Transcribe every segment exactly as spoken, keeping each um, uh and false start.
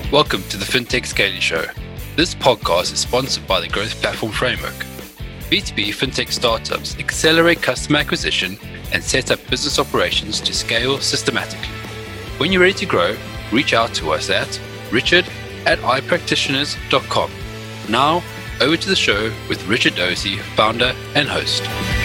Welcome to the FinTech Scaling Show. This podcast is sponsored by the Growth Platform Framework. B two B FinTech startups accelerate customer acquisition and set up business operations to scale systematically. When you're ready to grow, reach out to us at richard at i practitioners dot com. Now, over to the show with Richard Doty, founder and host.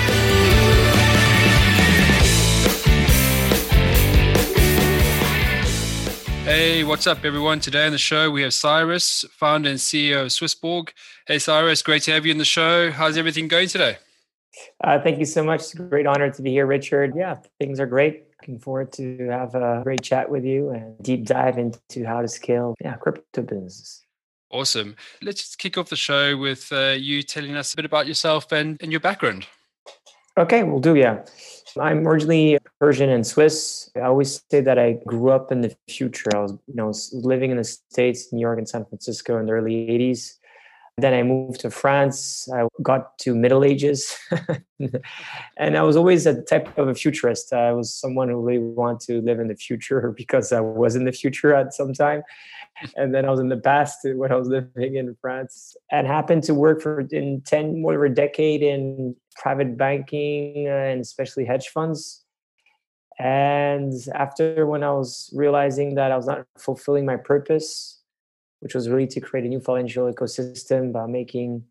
Hey, what's up, everyone? Today on the show, we have Cyrus, founder and C E O of Swissborg. Hey, Cyrus, great to have you in the show. How's everything going today? Uh, thank you so much. It's a great honor to be here, Richard. Yeah, things are great. Looking forward to have a great chat with you and deep dive into how to scale yeah, crypto businesses. Awesome. Let's just kick off the show with uh, you telling us a bit about yourself and, and your background. Okay, we'll do, yeah. I'm originally Persian and Swiss. I always say that I grew up in the future. I was, you know, living in the States, New York and San Francisco in the early eighties. Then I moved to France. I got to Middle Ages. And I was always a type of a futurist. I was someone who really wanted to live in the future because I was in the future at some time. And then I was in the past when I was living in France and happened to work for in ten, more over a decade in private banking and especially hedge funds. And after when I was realizing that I was not fulfilling my purpose, which was really to create a new financial ecosystem by making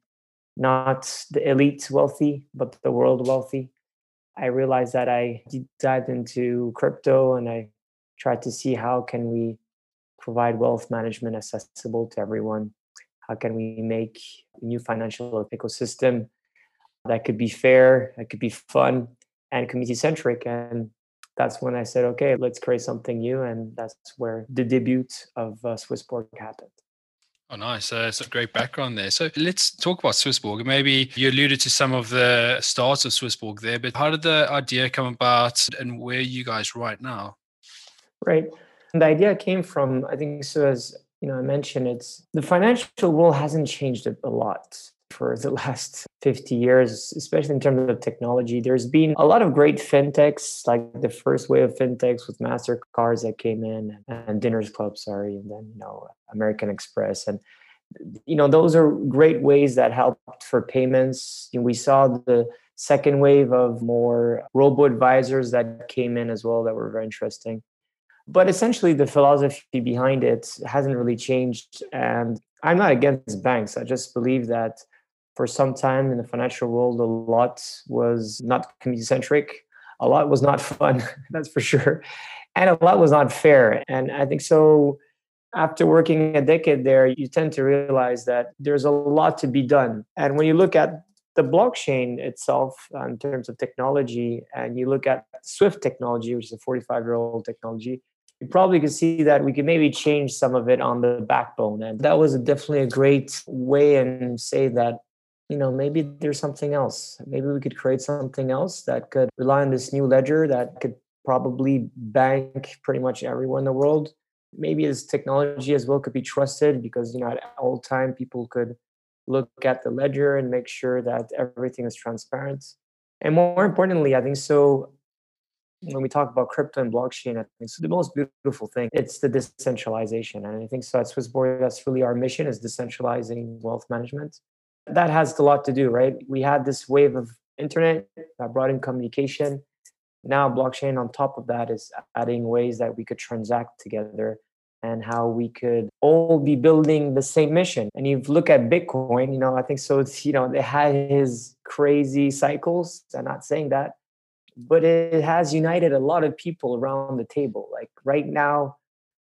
not the elite wealthy, but the world wealthy, I realized that I deep dived into crypto and I tried to see how can we provide wealth management accessible to everyone. How can we make a new financial ecosystem that could be fair, that could be fun, and community-centric? And that's when I said, okay, let's create something new. And that's where the debut of uh, Swissborg happened. Oh, nice. Uh, it's a great background there. So let's talk about Swissborg. Maybe you alluded to some of the starts of Swissborg there, but how did the idea come about and where are you guys right now? Right. And the idea came from, I think, so as you know, I mentioned, it's the financial world hasn't changed a lot for the last fifty years, especially in terms of technology. There's been a lot of great fintechs, like the first wave of fintechs with MasterCards that came in and Diners Club, sorry, and then, you know, American Express. And, you know, those are great ways that helped for payments. You know, we saw the second wave of more robo-advisors that came in as well that were very interesting. But essentially, the philosophy behind it hasn't really changed. And I'm not against banks. I just believe that for some time in the financial world, a lot was not community-centric. A lot was not fun, that's for sure. And a lot was not fair. And I think so after working a decade there, you tend to realize that there's a lot to be done. And when you look at the blockchain itself uh, in terms of technology, and you look at Swift technology, which is a forty-five-year-old technology, you probably could see that we could maybe change some of it on the backbone. And that was definitely a great way and say that, you know, maybe there's something else. Maybe we could create something else that could rely on this new ledger that could probably bank pretty much everyone in the world. Maybe this technology as well could be trusted because, you know, at all time people could look at the ledger and make sure that everything is transparent. And more importantly, I think so, when we talk about crypto and blockchain, I think so the most beautiful thing, it's the decentralization. And I think so at Swissborg, that's really our mission, is decentralizing wealth management. That has a lot to do, right? We had this wave of internet that brought in communication. Now blockchain on top of that is adding ways that we could transact together and how we could all be building the same mission. And you look at Bitcoin, you know, I think so it's, you know, it had his crazy cycles. I'm not saying that, but it has united a lot of people around the table. Like right now,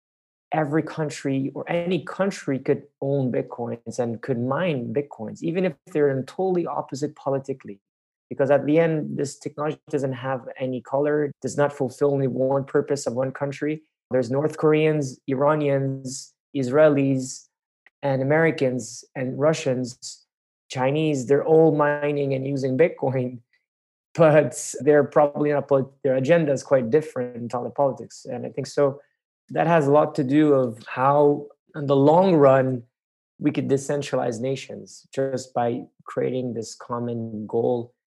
every country or any country could own Bitcoins and could mine Bitcoins, even if they're in totally opposite politically. Because at the end, this technology doesn't have any color, does not fulfill only one purpose of one country. There's North Koreans, Iranians, Israelis, and Americans and Russians, Chinese. They're all mining and using Bitcoin, but they're probably not, their agenda is quite different on the politics. And I think so that has a lot to do of how in the long run, we could decentralize nations just by creating this common goal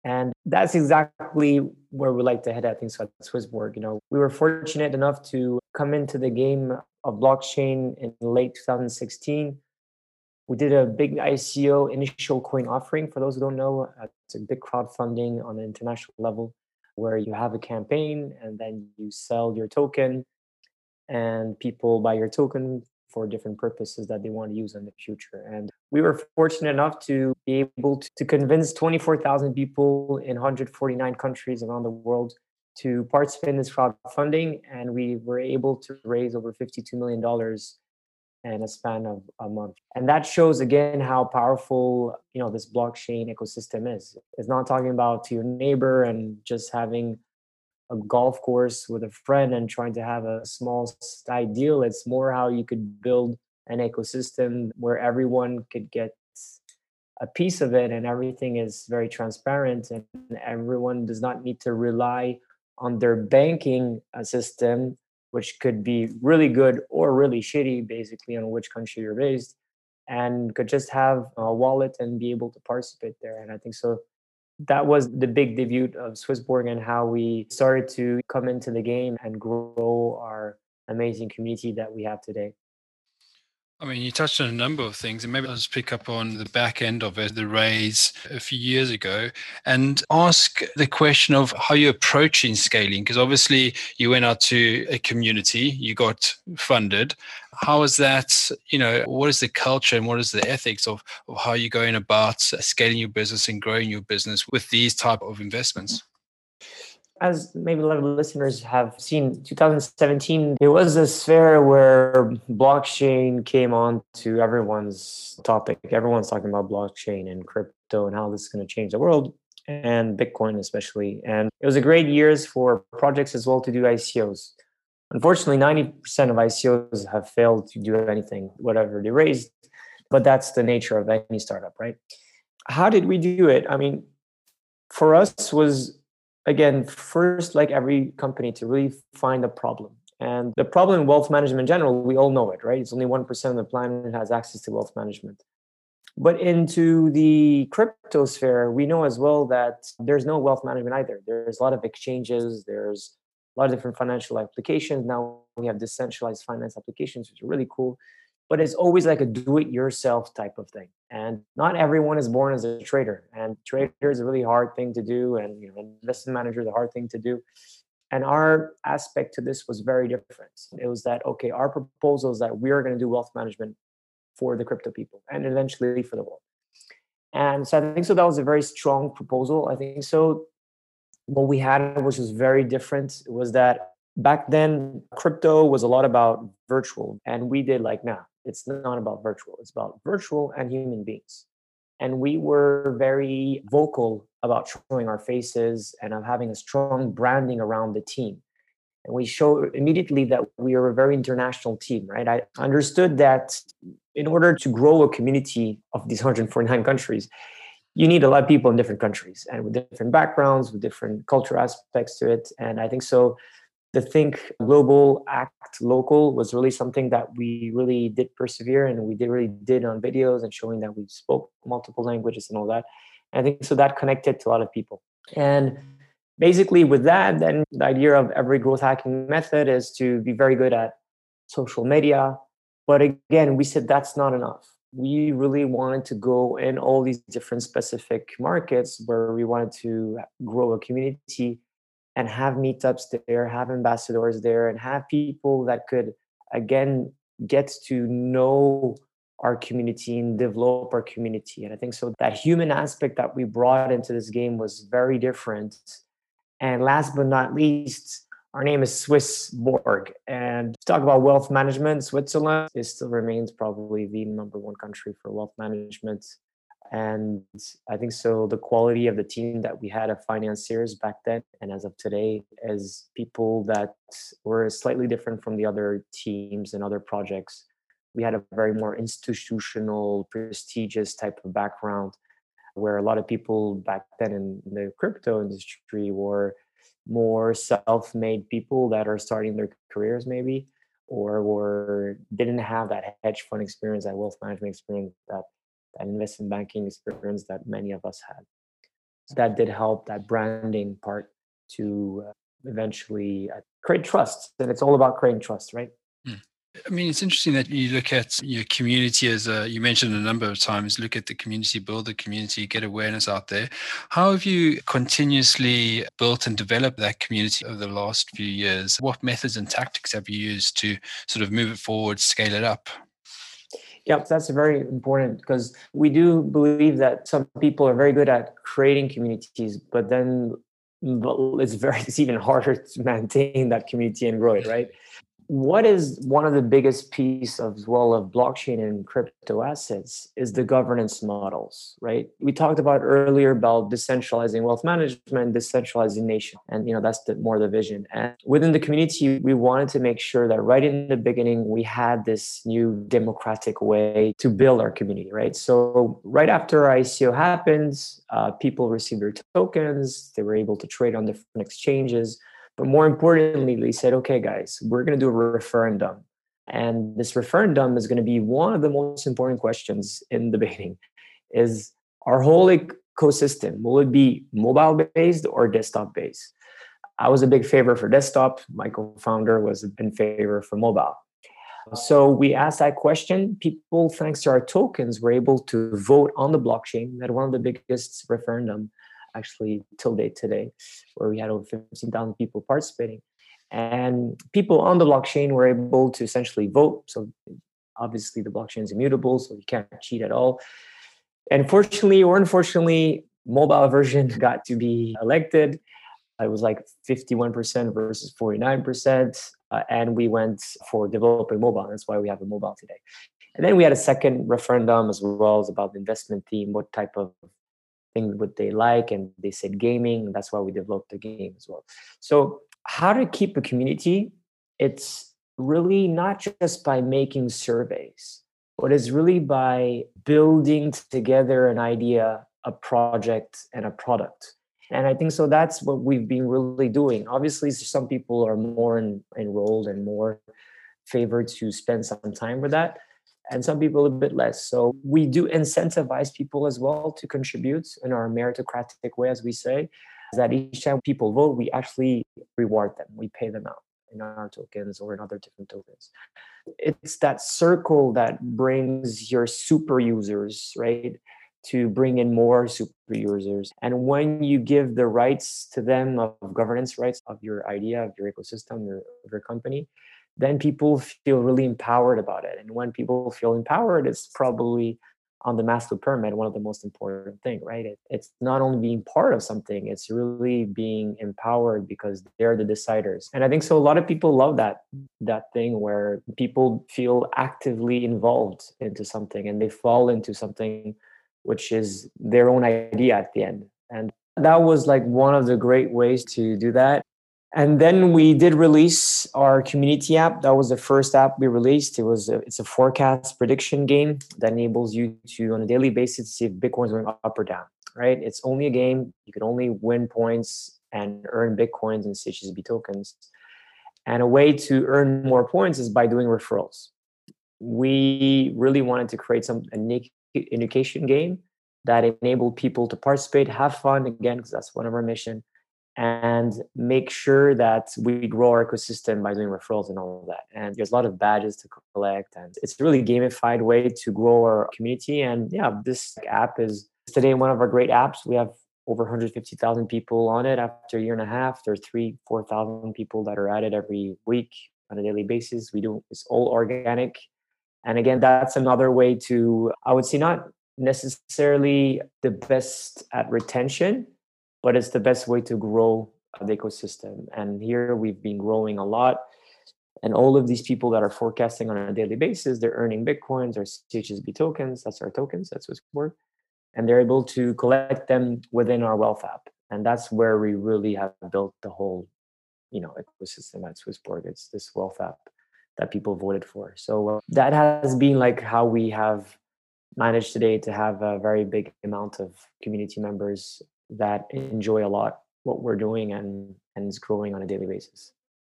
And that's exactly where we like to head at things at Swissborg. You know, we were fortunate enough to come into the game of blockchain in late two thousand sixteen. We did a big I C O, initial coin offering. For those who don't know, uh, it's a big crowdfunding on an international level where you have a campaign and then you sell your token and people buy your token for different purposes that they want to use in the future. And we were fortunate enough to be able to, to convince twenty-four thousand people in one hundred forty-nine countries around the world to participate in this crowdfunding. And we were able to raise over fifty-two million dollars in a span of a month. And that shows again how powerful, you know, this blockchain ecosystem is. It's not talking about to your neighbor and just having a golf course with a friend and trying to have a small side deal. It's more how you could build an ecosystem where everyone could get a piece of it and everything is very transparent and everyone does not need to rely on their banking system, which could be really good or really shitty, basically on which country you're based, and could just have a wallet and be able to participate there. And I think so that was the big debut of Swissborg and how we started to come into the game and grow our amazing community that we have today. I mean, you touched on a number of things, and maybe I'll just pick up on the back end of it, the raise a few years ago, and ask the question of how you're approaching scaling. Because obviously you went out to a community, you got funded. How is that, you know, what is the culture and what is the ethics of, of how you're going about scaling your business and growing your business with these type of investments? As maybe a lot of listeners have seen, two thousand seventeen, it was a sphere where blockchain came on to everyone's topic. Everyone's talking about blockchain and crypto and how this is going to change the world, and Bitcoin especially. And it was a great years for projects as well to do I C Os. Unfortunately, ninety percent of I C Os have failed to do anything, whatever they raised, but that's the nature of any startup, right? How did we do it? I mean, for us was, again, first, like every company, to really find a problem. And the problem in wealth management in general, we all know it, right? It's only one percent of the planet has access to wealth management. But into the crypto sphere, we know as well that there's no wealth management either. There's a lot of exchanges, there's a lot of different financial applications. Now we have decentralized finance applications, which are really cool. But it's always like a do-it-yourself type of thing. And not everyone is born as a trader. And trader is a really hard thing to do. And you know, investment manager is a hard thing to do. And our aspect to this was very different. It was that, okay, our proposal is that we are going to do wealth management for the crypto people and eventually for the world. And so I think so that was a very strong proposal. I think so what we had, which was very different, was that back then crypto was a lot about virtual. And we did like, nah, it's not about virtual. It's about virtual and human beings. And we were very vocal about showing our faces and of having a strong branding around the team. And we showed immediately that we are a very international team, right? I understood that in order to grow a community of these one hundred forty-nine countries, you need a lot of people in different countries and with different backgrounds, with different cultural aspects to it. And I think so the think global, act local was really something that we really did persevere and we did really did on videos and showing that we spoke multiple languages and all that. And I think so that connected to a lot of people. And basically with that, then the idea of every growth hacking method is to be very good at social media. But again, we said that's not enough. We really wanted to go in all these different specific markets where we wanted to grow a community and have meetups there, have ambassadors there, and have people that could, again, get to know our community and develop our community. And I think so that human aspect that we brought into this game was very different. And last but not least, our name is Swissborg. And to talk about wealth management, Switzerland is still remains probably the number one country for wealth management. And I think so the quality of the team that we had of financiers back then and as of today is people that were slightly different from the other teams and other projects. We had a very more institutional, prestigious type of background where a lot of people back then in the crypto industry were more self-made people that are starting their careers maybe, or were didn't have that hedge fund experience, that wealth management experience, that, that investment banking experience that many of us had. that did help that branding part to uh, eventually uh, create trust. And it's all about creating trust, right? Mm. I mean, it's interesting that you look at your community as a, you mentioned a number of times, look at the community, build the community, get awareness out there. How have you continuously built and developed that community over the last few years? What methods and tactics have you used to sort of move it forward, scale it up? Yeah, that's very important because we do believe that some people are very good at creating communities, but then it's very it's even harder to maintain that community and grow it, right? What is one of the biggest piece of as well of blockchain and crypto assets is the governance models, right? We talked about earlier about decentralizing wealth management, decentralizing nation, and you know that's the more the vision. And within the community, we wanted to make sure that right in the beginning we had this new democratic way to build our community, right? So right after I C O happens, uh, people received their tokens, they were able to trade on different exchanges. But more importantly, they said, okay, guys, we're going to do a referendum. And this referendum is going to be one of the most important questions in the beginning is our whole ecosystem, will it be mobile-based or desktop-based? I was a big favor for desktop. My co-founder was in favor for mobile. So we asked that question. People, thanks to our tokens, were able to vote on the blockchain. We had one of the biggest referendum actually till date today, where we had over fifteen thousand people participating. And people on the blockchain were able to essentially vote. So obviously the blockchain is immutable, so you can't cheat at all. And fortunately or unfortunately, mobile version got to be elected. It was like fifty-one percent versus forty-nine percent. Uh, and we went for developing mobile. That's why we have a mobile today. And then we had a second referendum as well as about the investment theme, what type of thing would they like, and they said gaming. That's why we developed the game as well. So how to keep a community, it's really not just by making surveys, but it's really by building together an idea, a project, and a product. And I think so that's what we've been really doing. Obviously, some people are more en- enrolled and more favored to spend some time with that, and some people a bit less. So we do incentivize people as well to contribute in our meritocratic way, as we say, that each time people vote, we actually reward them. We pay them out in our tokens or in other different tokens. It's that circle that brings your super users, right, to bring in more super users. And when you give the rights to them of governance rights of your idea, of your ecosystem, your, of your company, then people feel really empowered about it. And when people feel empowered, it's probably on the Maslow pyramid, one of the most important thing, right? It, it's not only being part of something, it's really being empowered because they're the deciders. And I think so a lot of people love that, that thing where people feel actively involved into something and they fall into something which is their own idea at the end. And that was like one of the great ways to do that. And then we did release our community app. That was the first app we released. It was a, it's a forecast prediction game that enables you to, on a daily basis, see if Bitcoin is going up or down. Right? It's only a game. You can only win points and earn Bitcoins and C H S B tokens. And a way to earn more points is by doing referrals. We really wanted to create some an education game that enabled people to participate, have fun again, because that's one of our mission, and make sure that we grow our ecosystem by doing referrals and all of that. And there's a lot of badges to collect, and it's a really gamified way to grow our community. And yeah, this app is today one of our great apps. We have over one hundred fifty thousand people on it after a year and a half. There are three, four thousand people that are at it every week on a daily basis. We do, it's all organic. And again, that's another way to, I would say, not necessarily the best at retention, but it's the best way to grow the ecosystem. And here we've been growing a lot. And all of these people that are forecasting on a daily basis, they're earning Bitcoins or C H S B tokens. That's our tokens, that's what's word. And they're able to collect them within our wealth app. And that's where we really have built the whole, you know, ecosystem at Swissborg. It's this wealth app that people voted for. So uh, that has been like how we have managed today to have a very big amount of community members that enjoy a lot what we're doing and and is growing on a daily basis.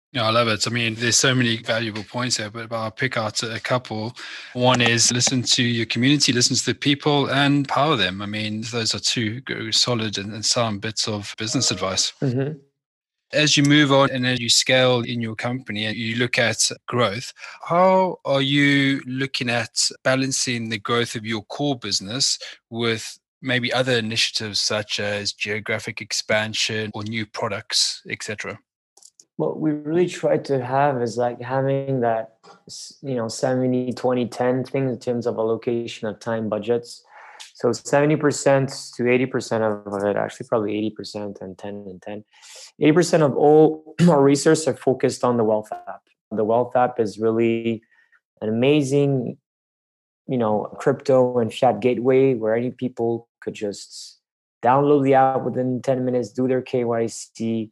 Yeah, I love it. I mean, there's so many valuable points there, but I'll pick out a couple. One is listen to your community, listen to the people, and power them. I mean, those are two solid and sound bits of business advice. Mm-hmm. As you move on and as you scale in your company and you look at growth, how are you looking at balancing the growth of your core business with maybe other initiatives such as geographic expansion or new products, et cetera? What we really try to have is like having that, you know, seventy, twenty, ten thing in terms of allocation of time budgets. So seventy percent to eighty percent of it, actually probably eighty percent and ten and ten. eighty percent of all our research are focused on the Wealth app. The Wealth app is really an amazing, you know, crypto and fiat gateway where any people could just download the app within ten minutes, do their K Y C,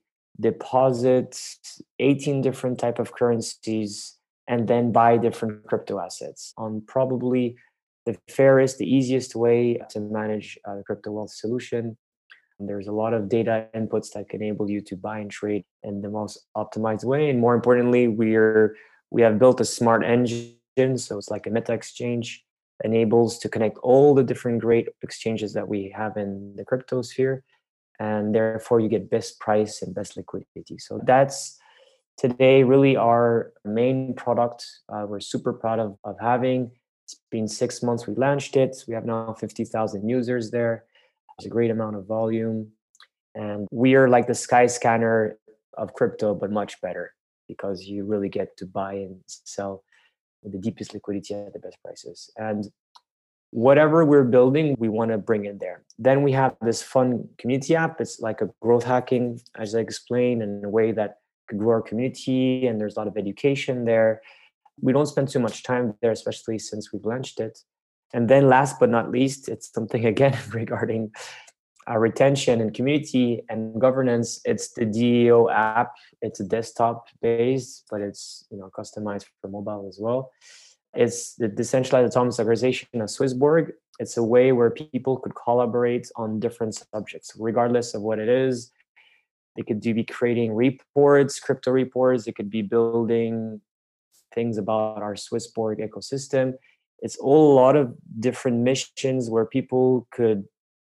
deposit eighteen different type of currencies, and then buy different crypto assets on probably the fairest, the easiest way to manage a crypto wealth solution. And there's a lot of data inputs that can enable you to buy and trade in the most optimized way. And more importantly, we're we have built a smart engine. So it's like a meta exchange, enables to connect all the different great exchanges that we have in the crypto sphere. And therefore you get best price and best liquidity. So that's today really our main product. Uh, we're super proud of, of having. It's been six months we launched it. We have now fifty thousand users there. There's a great amount of volume. And we are like the Skyscanner of crypto, but much better because you really get to buy and sell with the deepest liquidity at the best prices. And whatever we're building, we want to bring in there. Then we have this fun community app. It's like a growth hacking, as I explained, in a way that could grow our community. And there's a lot of education there. We don't spend too much time there, especially since we've launched it. And then last but not least, it's something again regarding our retention and community and governance. It's the D E O app. It's a desktop based, but it's, you know, customized for mobile as well. It's the decentralized autonomous organization of Swissborg. It's a way where people could collaborate on different subjects, regardless of what it is. They could do, be creating reports, crypto reports. They could be building things about our Swissborg ecosystem. It's all a lot of different missions where people could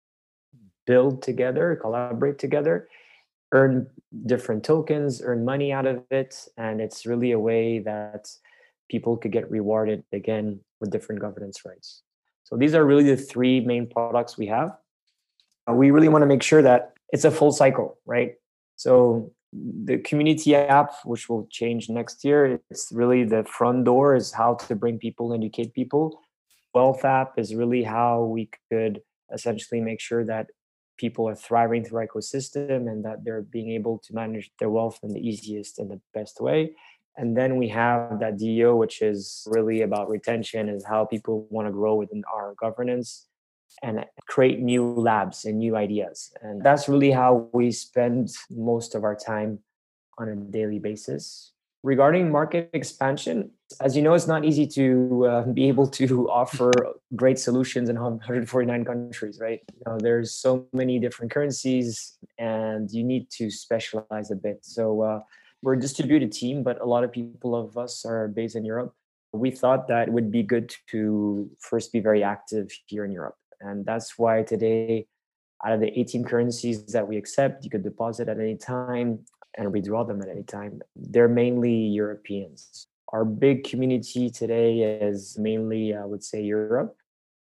build together, collaborate together, earn different tokens, earn money out of it. And it's really a way that people could get rewarded again with different governance rights. So these are really the three main products we have. Uh, we really want to make sure that it's a full cycle, right? So the community app, which will change next year, it's really the front door is how to bring people, educate people. Wealth app is really how we could essentially make sure that people are thriving through our ecosystem and that they're being able to manage their wealth in the easiest and the best way. And then we have that D E O, which is really about retention, is how people want to grow within our governance and create new labs and new ideas. And that's really how we spend most of our time on a daily basis. Regarding market expansion, as you know, it's not easy to uh, be able to offer great solutions in one hundred forty-nine countries, right? You know, there's so many different currencies and you need to specialize a bit. So uh, we're a distributed team, but a lot of people of us are based in Europe. We thought that it would be good to first be very active here in Europe. And that's why today, out of the eighteen currencies that we accept, you could deposit at any time and withdraw them at any time. They're mainly Europeans. Our big community today is mainly, I would say, Europe.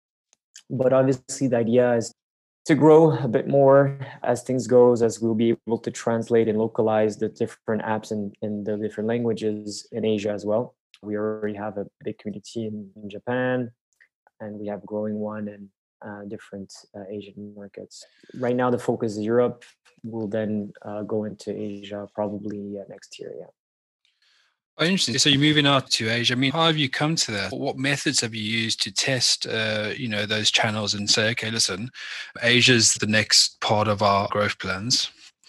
But obviously, the idea is to grow a bit more as things goes, as we'll be able to translate and localize the different apps in, in the different languages in Asia as well. We already have a big community in, in Japan, and we have a growing one in uh, different uh, Asian markets. Right now, the focus is Europe. We'll then uh, go into Asia probably uh, next year, yeah. Oh, interesting. So you're moving out to Asia. I mean, how have you come to that? What methods have you used to test, uh, you know, those channels and say, okay, listen, Asia's the next part of our growth plans?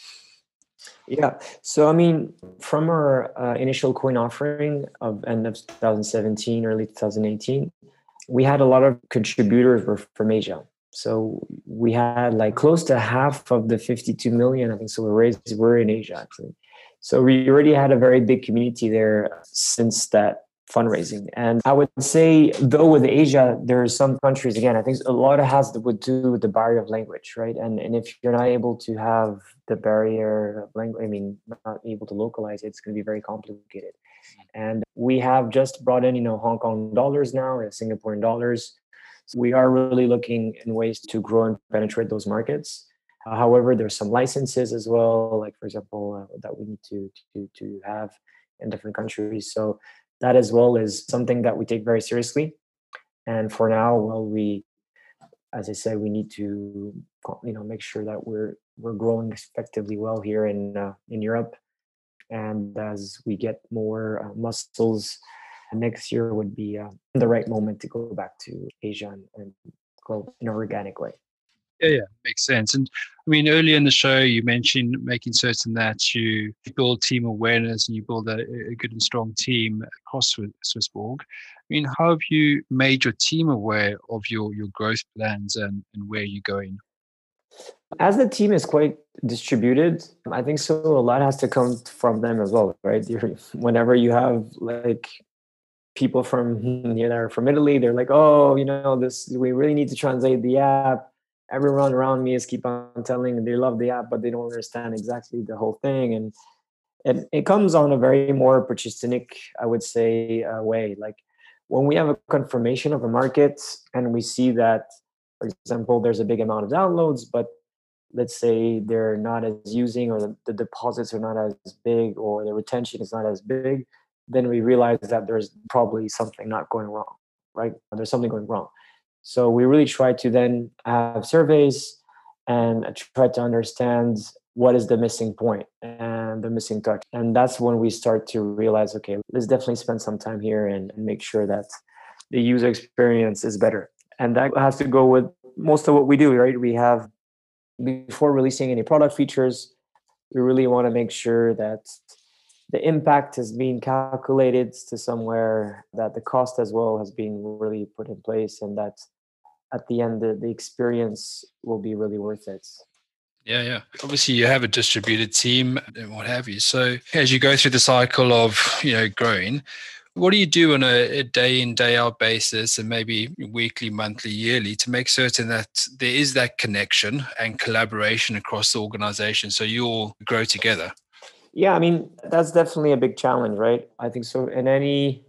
Yeah. So, I mean, from our uh, initial coin offering of end of two thousand seventeen, early two thousand eighteen, we had a lot of contributors were from Asia. So we had like close to half of the fifty-two million, I think, so we raised were in Asia, actually. So we already had a very big community there since that fundraising. And I would say, though, with Asia, there are some countries, again, I think a lot of has to do with the barrier of language, right? And and if you're not able to have the barrier of language, I mean, not able to localize it, it's going to be very complicated. And we have just brought in, you know, Hong Kong dollars now and Singaporean dollars. So we are really looking in ways to grow and penetrate those markets. Uh, however, there's some licenses as well, like for example, uh, that we need to, to to have in different countries. So that as well is something that we take very seriously. And for now, well, we, as I said, we need to, you know, make sure that we're we're growing effectively well here in uh, in Europe. And as we get more uh, muscles, next year would be uh, the right moment to go back to Asia and, and grow in an organic way. Yeah, yeah, makes sense. And I mean, earlier in the show, you mentioned making certain that you build team awareness and you build a, a good and strong team across Swissborg. I mean, how have you made your team aware of your, your growth plans and, and where you're going? As the team is quite distributed, I think so a lot has to come from them as well, right? You're, whenever you have like people from you know from Italy, they're like, oh, you know, this we really need to translate the app. Everyone around me is keep on telling they love the app, but they don't understand exactly the whole thing. And it, it comes on a very more opportunistic, I would say, uh, way. Like when we have a confirmation of a market and we see that, for example, there's a big amount of downloads, but let's say they're not as using or the, the deposits are not as big or the retention is not as big, then we realize that there's probably something not going wrong, right? There's something going wrong. So we really try to then have surveys and try to understand what is the missing point and the missing touch. And that's when we start to realize, okay, let's definitely spend some time here and, and make sure that the user experience is better. And that has to go with most of what we do, right? We have, before releasing any product features, we really want to make sure that the impact has been calculated to somewhere, that the cost as well has been really put in place, and that at the end, the, the experience will be really worth it. Yeah, yeah. Obviously, you have a distributed team and what have you. So as you go through the cycle of, you know, growing, what do you do on a, a day in, day out basis and maybe weekly, monthly, yearly to make certain that there is that connection and collaboration across the organization so you all grow together? Yeah, I mean, that's definitely a big challenge, right? I think so. In any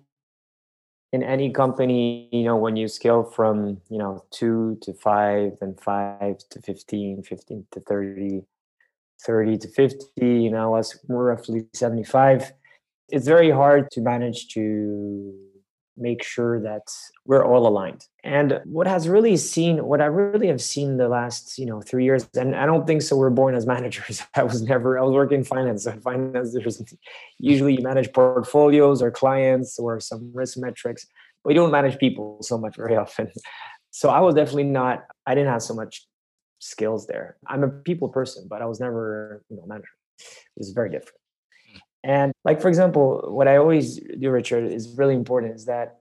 in any company, you know, when you scale from, you know, two to five, then five to fifteen, fifteen to thirty, thirty to fifty, you know, us we're roughly seventy-five. It's very hard to manage to make sure that we're all aligned. And what has really seen, what I really have seen the last, you know, three years, and I don't think so we're born as managers. I was never, I was working in finance. So in finance, there's usually you manage portfolios or clients or some risk metrics, but you don't manage people so much very often. So I was definitely not, I didn't have so much skills there. I'm a people person, but I was never, you know, manager. It was very different. And like, for example, what I always do, Richard, is really important is that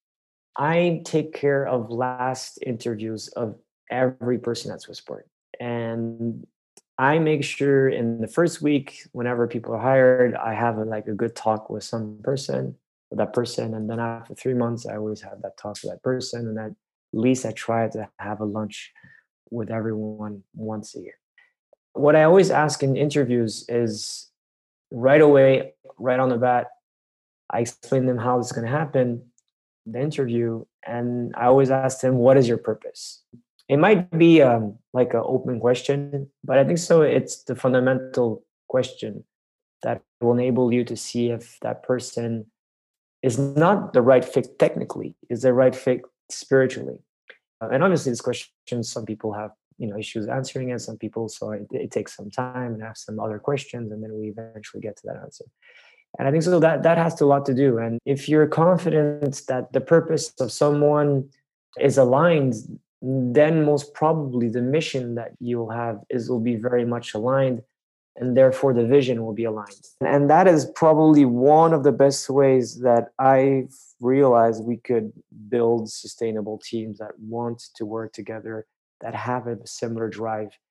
I take care of last interviews of every person at Swissport. And I make sure in the first week, whenever people are hired, I have a, like a good talk with some person, with that person. And then after three months, I always have that talk with that person. And at least I try to have a lunch with everyone once a year. What I always ask in interviews is, right away, right on the bat, I explain them how it's going to happen, the interview, and I always ask them, what is your purpose? It might be um, like an open question, but I think so it's the fundamental question that will enable you to see if that person is not the right fit technically, is the right fit spiritually. Uh, and obviously this question, some people have you know issues answering it, some people, so it, it takes some time and ask some other questions, and then we eventually get to that answer. And I think so that that has a lot to do. And if you're confident that the purpose of someone is aligned, then most probably the mission that you'll have is will be very much aligned, and therefore the vision will be aligned. And that is probably one of the best ways that I've realized we could build sustainable teams that want to work together, that have a similar drive.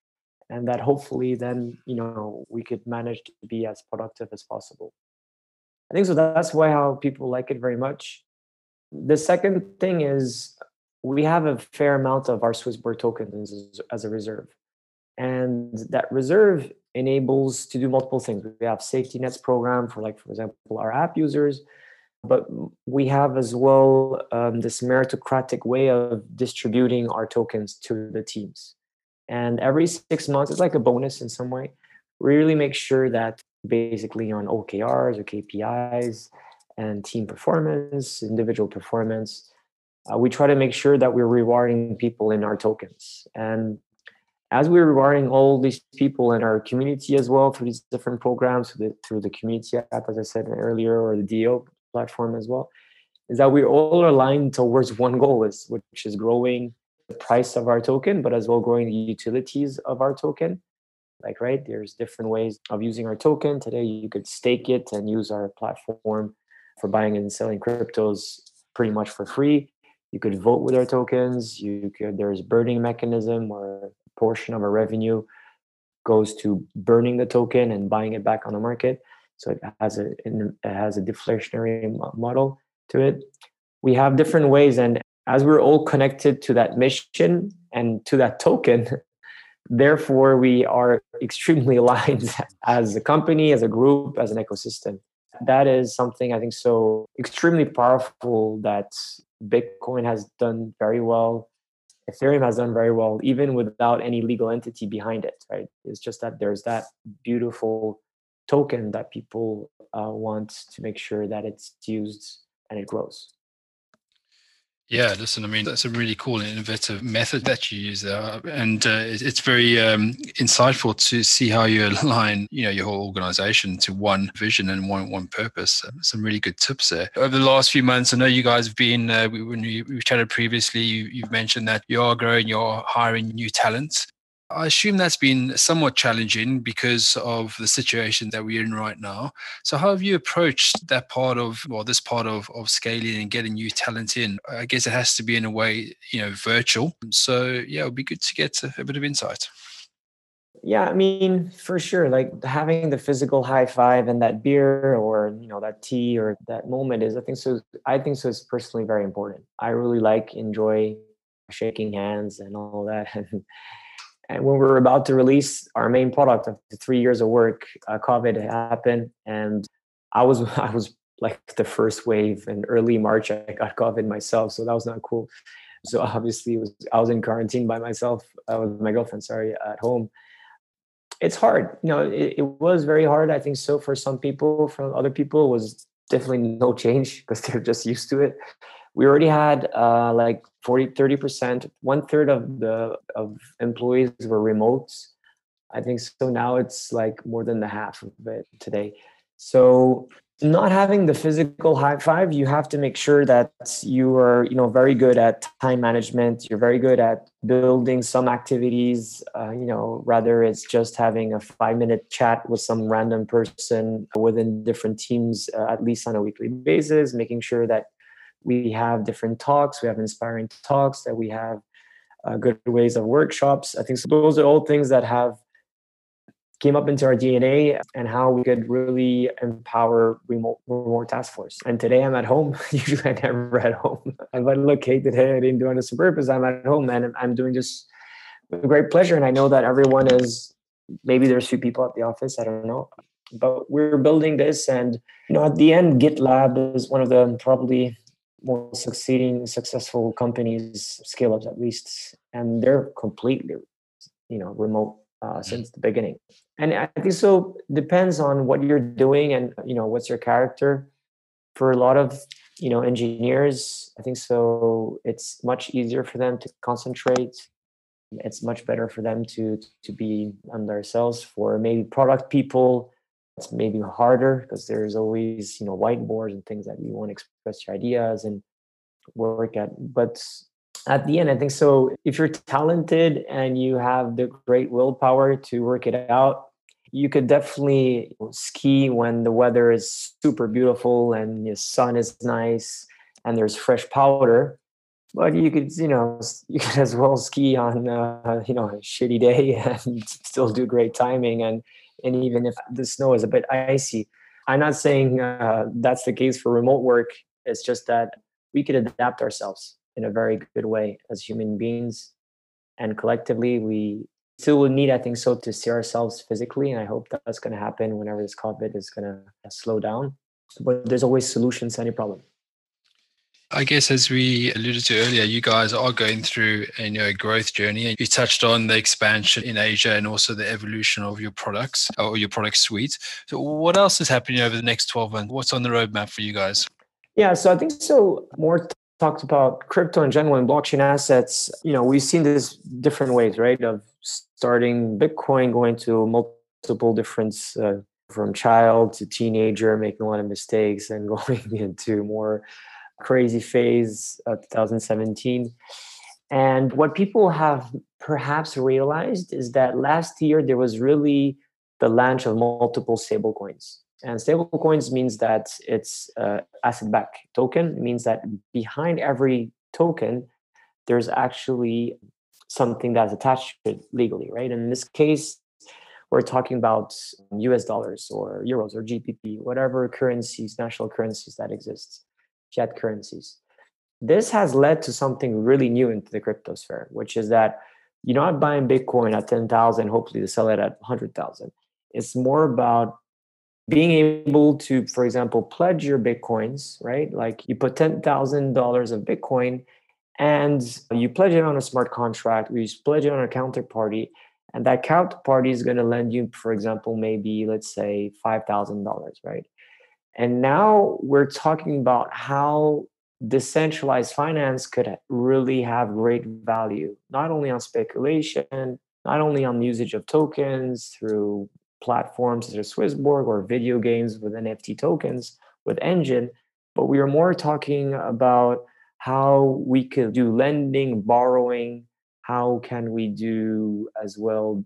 and that hopefully then, you know, we could manage to be as productive as possible. I think so that's why how people like it very much. The second thing is we have a fair amount of our Swissborg tokens as, as a reserve. And that reserve enables to do multiple things. We have safety nets program for, like, for example, our app users, but we have as well um, this meritocratic way of distributing our tokens to the teams. And every six months, it's like a bonus in some way. We really make sure that basically on O K Rs or K P Is and team performance, individual performance, uh, we try to make sure that we're rewarding people in our tokens. And as we're rewarding all these people in our community as well through these different programs, through the, through the community app, as I said earlier, or the D O platform as well, is that we're all aligned towards one goal, is which is growing the price of our token, but as well growing the utilities of our token. Like, right, there's different ways of using our token. Today, you could stake it and use our platform for buying and selling cryptos pretty much for free. You could vote with our tokens. You could, there's burning mechanism where a portion of our revenue goes to burning the token and buying it back on the market. So it has a it has a deflationary model to it. We have different ways, and as we're all connected to that mission and to that token, therefore we are extremely aligned as a company, as a group, as an ecosystem. That is something I think so extremely powerful that Bitcoin has done very well. Ethereum has done very well, even without any legal entity behind it, right? It's just that there's that beautiful token that people uh, want to make sure that it's used and it grows. Yeah, listen, I mean, that's a really cool and innovative method that you use there. And uh, it's very um, insightful to see how you align, you know, your whole organization to one vision and one one purpose. Some really good tips there. Over the last few months, I know you guys have been, uh, when we, we chatted previously, you, you've mentioned that you are growing, you're hiring new talent. I assume that's been somewhat challenging because of the situation that we're in right now. So how have you approached that part of, well, this part of, of scaling and getting new talent in? I guess it has to be in a way, you know, virtual. So yeah, it would be good to get a, a bit of insight. Yeah, I mean, for sure. Like having the physical high five and that beer or, you know, that tea or that moment is, I think so. I think so is personally very important. I really like, enjoy shaking hands and all that. And And when we were about to release our main product after three years of work, uh, COVID happened, and I was I was like the first wave in early March. I got COVID myself, so that was not cool. So obviously, it was I was in quarantine by myself uh, with my girlfriend. Sorry, at home. It's hard, you know. It, it was very hard. I think so for some people. For other people, it was definitely no change because they're just used to it. We already had uh, like forty, thirty percent, one third of the of employees were remote. I think so now it's like more than the half of it today. So not having the physical high five, you have to make sure that you are, you know, very good at time management. You're very good at building some activities, uh, you know, rather it's just having a five minute chat with some random person within different teams, uh, at least on a weekly basis, making sure that we have different talks, we have inspiring talks, that we have uh, good ways of workshops. I think so those are all things that have came up into our D N A and how we could really empower remote, remote task force. And today I'm at home. Usually I'm never at home. If I look, hey, today I didn't do this on purpose. I'm at home and I'm doing this with great pleasure. And I know that everyone is, maybe there's a few people at the office, I don't know. But we're building this. And, you know, at the end, GitLab is one of the probably more succeeding, successful companies, scale-ups at least, and they're completely, you know, remote uh, since the beginning. And I think so depends on what you're doing and, you know, what's your character. For a lot of, you know, engineers, I think so it's much easier for them to concentrate. It's much better for them to to be on themselves. For maybe product people, it's maybe harder because there's always, you know, whiteboards and things that you want to express your ideas and work at. But at the end, I think so if you're talented and you have the great willpower to work it out, you could definitely ski when the weather is super beautiful and the sun is nice and there's fresh powder. But you could, you know, you could as well ski on, uh, you know, a shitty day and still do great timing. And and even if the snow is a bit icy, I'm not saying uh, that's the case for remote work. It's just that we could adapt ourselves in a very good way as human beings, and collectively we still will need, I think, so to see ourselves physically. And I hope that's going to happen whenever this COVID is going to slow down. But there's always solutions to any problem. I guess as we alluded to earlier, you guys are going through a, you know, a growth journey. You touched on the expansion in Asia and also the evolution of your products or your product suite. So what else is happening over the next twelve months? What's on the roadmap for you guys? Yeah, so I think so. More talked about crypto in general and blockchain assets. You know, we've seen this different ways, right? Of starting Bitcoin, going to multiple different, uh, from child to teenager, making a lot of mistakes, and going into more crazy phase of two thousand seventeen. And what people have perhaps realized is that last year there was really the launch of multiple stablecoins. And stablecoins means that it's uh, asset-backed token. It means that behind every token, there's actually something that's attached to it legally, right? And in this case, we're talking about U S dollars or euros or G B P, whatever currencies, national currencies that exist, fiat currencies. This has led to something really new into the crypto sphere, which is that you're not buying Bitcoin at ten thousand, hopefully to sell it at one hundred thousand. It's more about being able to, for example, pledge your Bitcoins, right? Like you put ten thousand dollars of Bitcoin and you pledge it on a smart contract, or you pledge it on a counterparty, and that counterparty is going to lend you, for example, maybe let's say five thousand dollars, right? And now we're talking about how decentralized finance could really have great value, not only on speculation, not only on the usage of tokens through platforms such as Swissborg or video games with N F T tokens with Engine, but we are more talking about how we could do lending, borrowing, how can we do as well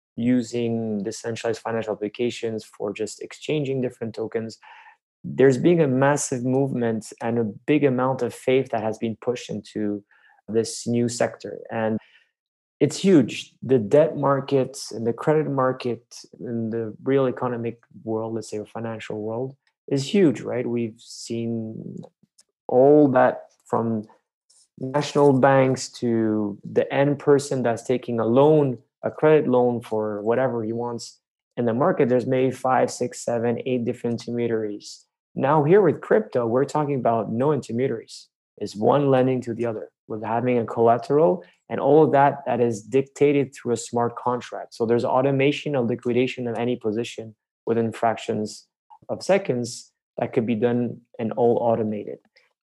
using decentralized financial applications for just exchanging different tokens. There's been a massive movement and a big amount of faith that has been pushed into this new sector. And it's huge. The debt market and the credit market in the real economic world, let's say, or financial world, is huge, right? We've seen all that from national banks to the end person that's taking a loan, a credit loan for whatever he wants. In the market, there's maybe five, six, seven, eight different intermediaries. Now here with crypto, we're talking about no intermediaries. It's one lending to the other with having a collateral, and all of that that is dictated through a smart contract. So there's automation of liquidation of any position within fractions of seconds that could be done and all automated.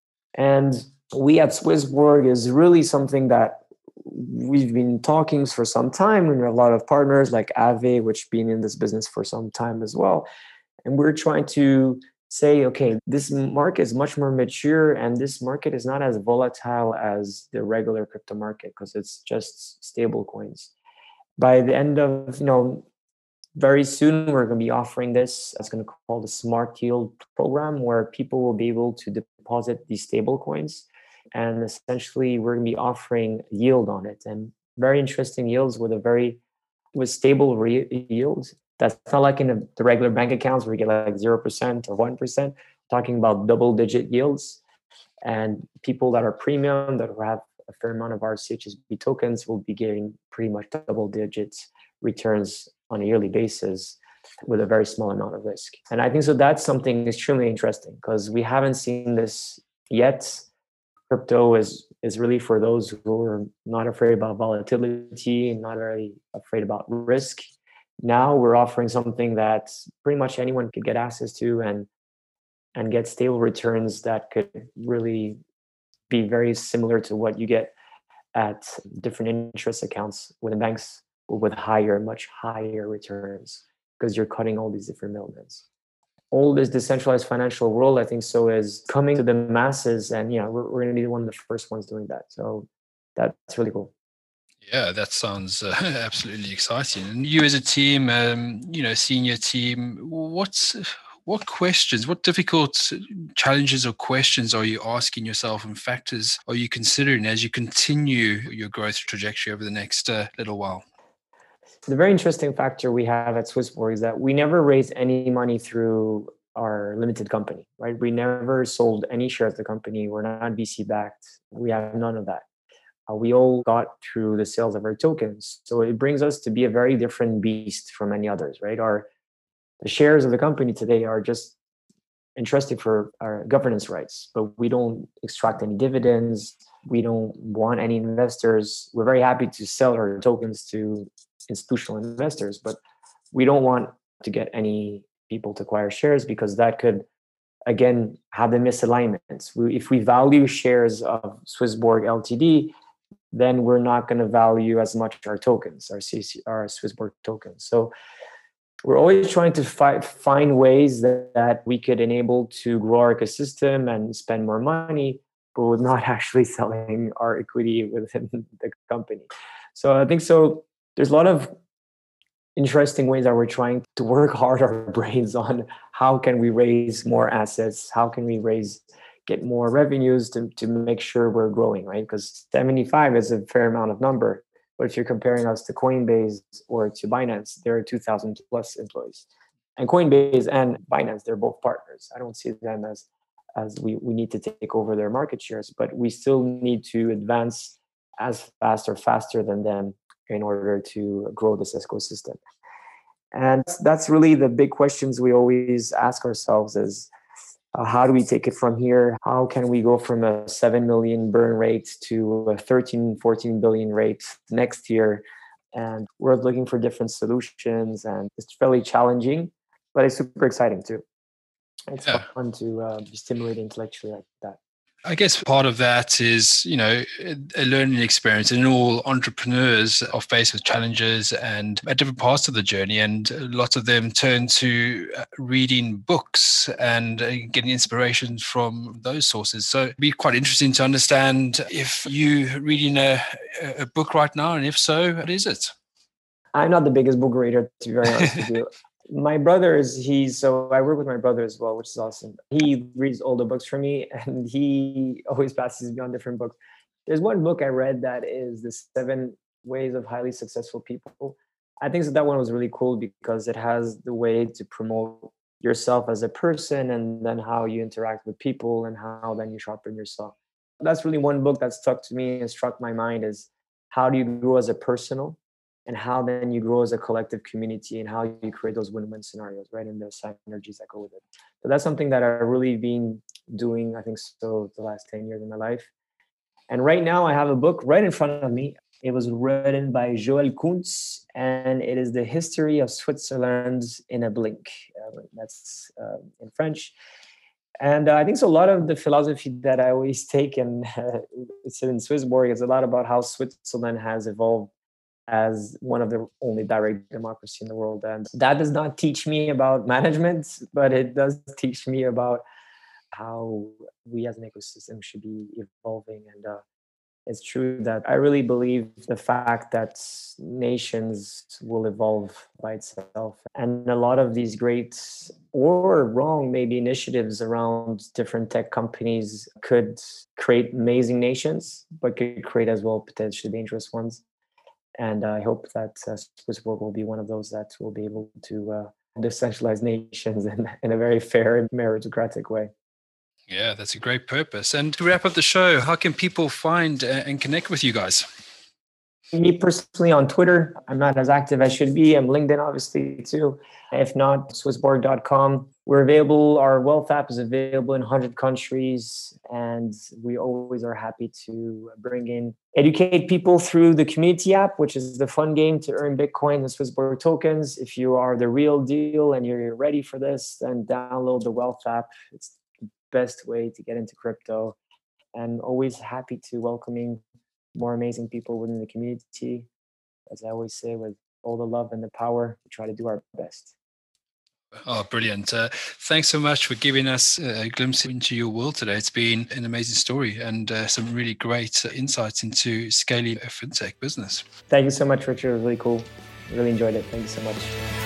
And we at Swissborg is really something that we've been talking for some time. We have a lot of partners like Aave, which been in this business for some time as well. And we're trying to say, okay, this market is much more mature and this market is not as volatile as the regular crypto market because it's just stable coins. By the end of, you know, very soon, we're going to be offering this. It's going to call the Smart Yield program, where people will be able to deposit these stable coins. And essentially, we're going to be offering yield on it, and very interesting yields with a very with stable re- yields. That's not like in a, the regular bank accounts where you get like zero percent or one percent. Talking about double digit yields, and people that are premium that have a fair amount of our C H S B tokens will be getting pretty much double digits returns on a yearly basis with a very small amount of risk. And I think so that's something extremely interesting because we haven't seen this yet. Crypto is is really for those who are not afraid about volatility and not very afraid about risk. Now we're offering something that pretty much anyone could get access to and and get stable returns that could really be very similar to what you get at different interest accounts within banks with higher, much higher returns because you're cutting all these different middlemen. All this decentralized financial world, I think so, is coming to the masses, and you know we're, we're going to be one of the first ones doing that. So that's really cool. Yeah, that sounds uh, absolutely exciting. And you as a team, um, you know, senior team, what's What questions, what difficult challenges or questions are you asking yourself, and factors are you considering as you continue your growth trajectory over the next uh, little while? The very interesting factor we have at Swissborg is that we never raise any money through our limited company, right? We never sold any shares of the company. We're not V C backed. We have none of that. Uh, we all got through the sales of our tokens. So it brings us to be a very different beast from many others, right? Our the shares of the company today are just interesting for our governance rights, but we don't extract any dividends. We don't want any investors. We're very happy to sell our tokens to institutional investors, but we don't want to get any people to acquire shares because that could, again, have the misalignments. We, if we value shares of Swissborg Ltd, then we're not going to value as much our tokens, our C C, our Swissborg tokens. So we're always trying to fi- find ways that, that we could enable to grow our ecosystem and spend more money, but with not actually selling our equity within the company. So I think so. There's a lot of interesting ways that we're trying to work hard our brains on how can we raise more assets, how can we raise get more revenues to, to make sure we're growing, right? Because seventy-five is a fair amount of number. But if you're comparing us to Coinbase or to Binance, there are two thousand plus employees. And Coinbase and Binance, they're both partners. I don't see them as, as we, we need to take over their market shares, but we still need to advance as fast or faster than them in order to grow this ecosystem. And that's really the big questions we always ask ourselves is, Uh, how do we take it from here? How can we go from a seven million burn rate to a thirteen, fourteen billion rate next year? And we're looking for different solutions, and it's fairly challenging, but it's super exciting too. It's yeah. fun to uh, be stimulated intellectually like that. I guess part of that is, you know, a learning experience, and all entrepreneurs are faced with challenges and at different parts of the journey. And lots of them turn to reading books and getting inspiration from those sources. So it'd be quite interesting to understand if you're reading a, a book right now, and if so, what is it? I'm not the biggest book reader, to be very honest with you. My brother is, he's, so I work with my brother as well, which is awesome. He reads all the books for me, and he always passes me on different books. There's one book I read that is The Seven Ways of Highly Successful People. I think that, that one was really cool because it has the way to promote yourself as a person, and then how you interact with people, and how then you sharpen yourself. That's really one book that stuck to me and struck my mind is how do you grow as a personal, and how then you grow as a collective community, and how you create those win-win scenarios, right? And the synergies that go with it. So that's something that I've really been doing, I think, so the last ten years of my life. And right now I have a book right in front of me. It was written by Joël Kuntz, and it is The History of Switzerland in a Blink. Uh, that's uh, in French. And uh, I think so a lot of the philosophy that I always take, and uh, it's in Swissborg, is a lot about how Switzerland has evolved as one of the only direct democracy in the world. And that does not teach me about management, but it does teach me about how we as an ecosystem should be evolving. And uh, it's true that I really believe the fact that nations will evolve by itself. And a lot of these great or wrong, maybe initiatives around different tech companies could create amazing nations, but could create as well potentially dangerous ones. And I hope that uh, Swissborg will be one of those that will be able to uh, decentralize nations in, in a very fair and meritocratic way. Yeah, that's a great purpose. And to wrap up the show, how can people find and connect with you guys? Me personally on Twitter, I'm not as active as I should be. I'm LinkedIn, obviously, too. If not, swissborg dot com. We're available. Our Wealth app is available in one hundred countries. And we always are happy to bring in, educate people through the community app, which is the fun game to earn Bitcoin and Swissborg tokens. If you are the real deal and you're ready for this, then download the Wealth app. It's the best way to get into crypto. And always happy to welcoming more amazing people within the community. As I always say, with all the love and the power, we try to do our best. Oh, brilliant. Uh, thanks so much for giving us a glimpse into your world today. It's been an amazing story and uh, some really great insights into scaling a fintech business. Thank you so much, Richard. It was really cool. Really enjoyed it. Thank you so much.